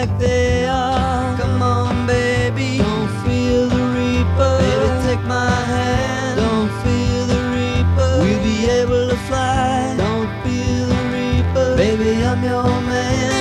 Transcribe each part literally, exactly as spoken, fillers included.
like they are. Come on, baby, don't feel the reaper. Baby, take my hand, don't feel the reaper. We'll be able to fly, don't feel the reaper. Baby, I'm your man.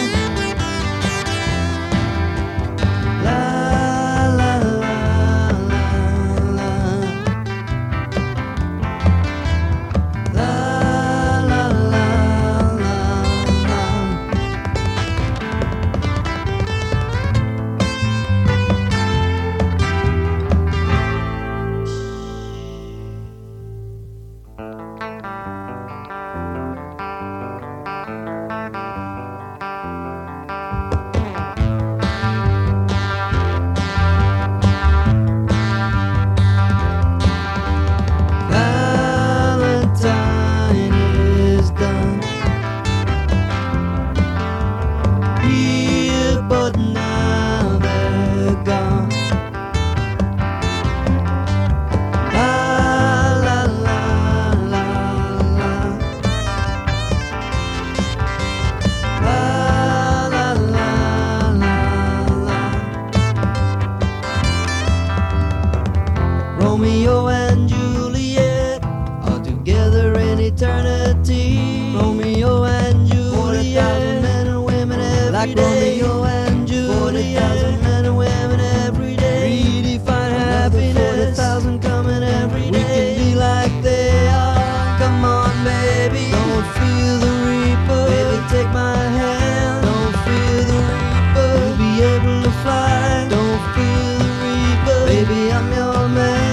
Romeo and Juliet are together in eternity. Romeo and Juliet, forty thousand men and women every like day. Romeo and Juliet, forty thousand men and women every day. Redefine happiness, forty thousand coming every day. We can be like they are. Come on, baby, don't feel the reaper. Baby, take my hand, don't feel the reaper. We'll be able to fly, don't feel the reaper. Baby, I'm your man.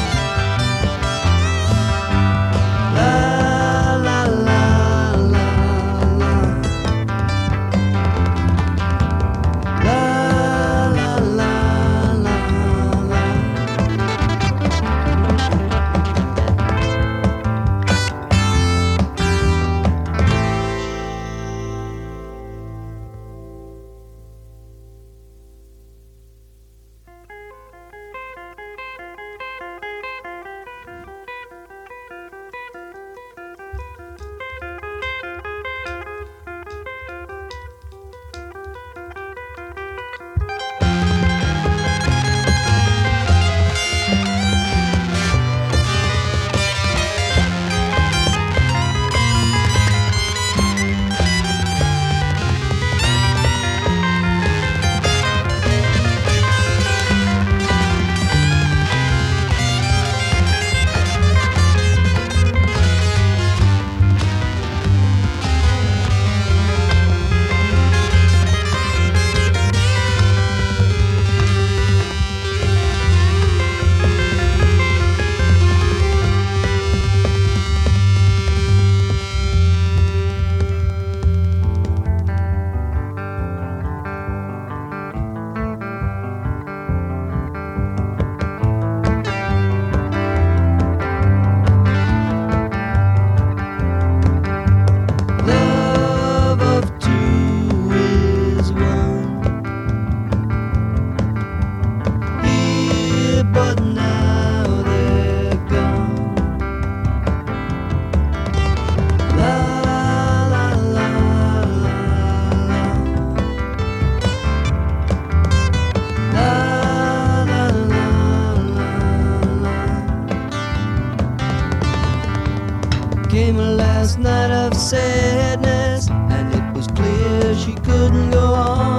Came a last night of sadness, and it was clear she couldn't go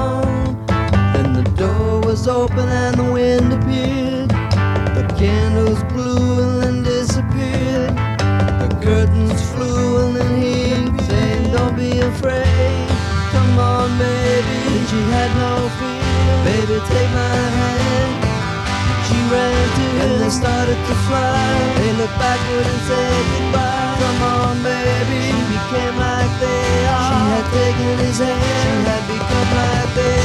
on. Then the door was open and the wind appeared. The candles blew and then disappeared. The curtains flew and then he saying, don't be afraid, come on baby. And she had no fear, baby take my hand. She ran to him and they started to fly. They looked backward and said goodbye. Come on, baby, she became like they are. She had taken his hand, she had become like they